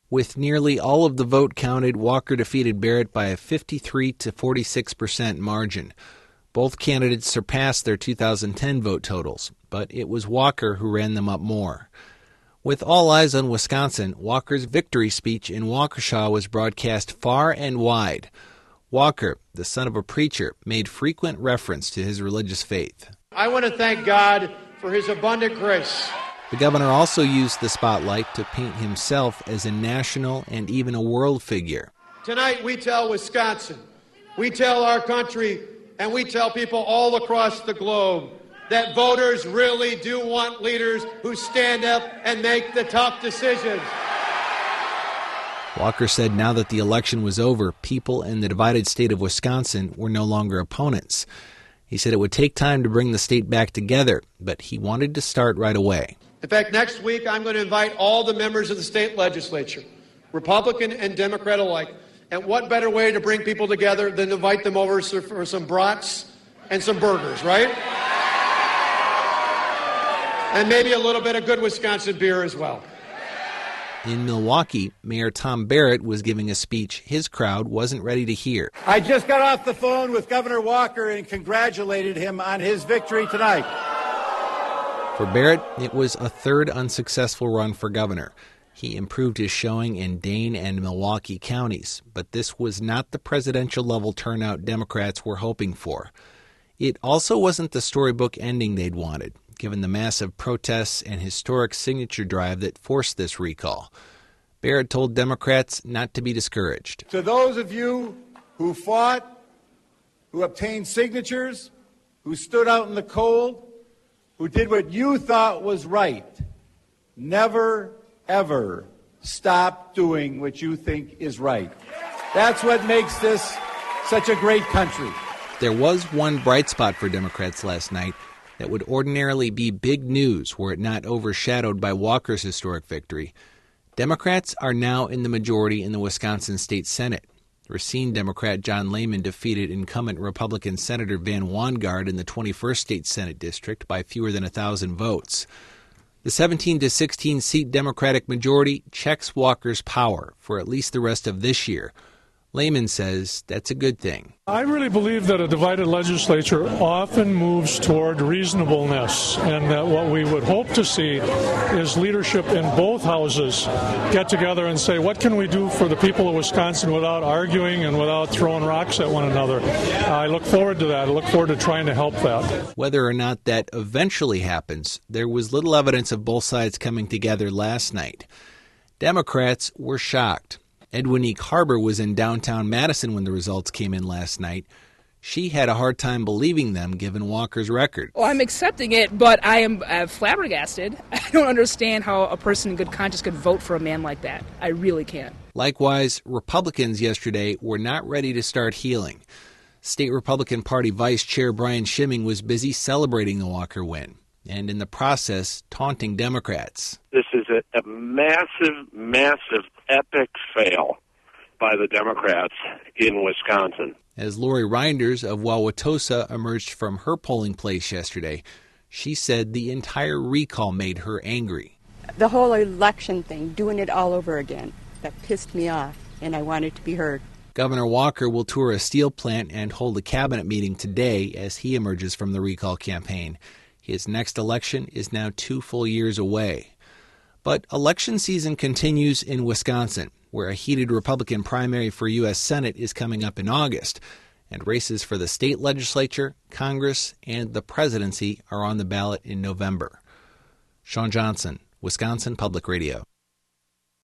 With nearly all of the vote counted, Walker defeated Barrett by a 53 to 46% margin. Both candidates surpassed their 2010 vote totals, but it was Walker who ran them up more. With all eyes on Wisconsin, Walker's victory speech in Waukesha was broadcast far and wide. Walker, the son of a preacher, made frequent reference to his religious faith. I want to thank God for his abundant grace. The governor also used the spotlight to paint himself as a national and even a world figure. Tonight we tell Wisconsin, we tell our country, and we tell people all across the globe that voters really do want leaders who stand up and make the tough decisions. Walker said now that the election was over, people in the divided state of Wisconsin were no longer opponents. He said it would take time to bring the state back together, but he wanted to start right away. In fact, next week I'm going to invite all the members of the state legislature, Republican and Democrat alike. And what better way to bring people together than to invite them over for some brats and some burgers, right? And maybe a little bit of good Wisconsin beer as well. In Milwaukee, Mayor Tom Barrett was giving a speech his crowd wasn't ready to hear. I just got off the phone with Governor Walker and congratulated him on his victory tonight. For Barrett, it was a third unsuccessful run for governor. He improved his showing in Dane and Milwaukee counties, but this was not the presidential-level turnout Democrats were hoping for. It also wasn't the storybook ending they'd wanted, given the massive protests and historic signature drive that forced this recall. Barrett told Democrats not to be discouraged. To those of you who fought, who obtained signatures, who stood out in the cold, who did what you thought was right, never, ever stop doing what you think is right. That's what makes this such a great country. There was one bright spot for Democrats last night that would ordinarily be big news were it not overshadowed by Walker's historic victory. Democrats are now in the majority in the Wisconsin State Senate. Racine Democrat John Lehman defeated incumbent Republican Senator Van Wanggaard in the 21st State Senate District by fewer than 1,000 votes. The 17-16 seat Democratic majority checks Walker's power for at least the rest of this year. Lehman says that's a good thing. I really believe that a divided legislature often moves toward reasonableness, and that what we would hope to see is leadership in both houses get together and say, what can we do for the people of Wisconsin without arguing and without throwing rocks at one another? I look forward to that. I look forward to trying to help that. Whether or not that eventually happens, there was little evidence of both sides coming together last night. Democrats were shocked. Edwinique Harbor was in downtown Madison when the results came in last night. She had a hard time believing them given Walker's record. Well, I'm accepting it, but I am flabbergasted. I don't understand how a person in good conscience could vote for a man like that. I really can't. Likewise, Republicans yesterday were not ready to start healing. State Republican Party Vice Chair Brian Schimming was busy celebrating the Walker win, and in the process, taunting Democrats. This is a massive, massive, epic fail by the Democrats in Wisconsin. As Lori Reinders of Wauwatosa emerged from her polling place yesterday, she said the entire recall made her angry. The whole election thing, doing it all over again, that pissed me off, and I wanted to be heard. Governor Walker will tour a steel plant and hold a cabinet meeting today as he emerges from the recall campaign. His next election is now 2 full years away. But election season continues in Wisconsin, where a heated Republican primary for U.S. Senate is coming up in August, and races for the state legislature, Congress, and the presidency are on the ballot in November. Sean Johnson, Wisconsin Public Radio.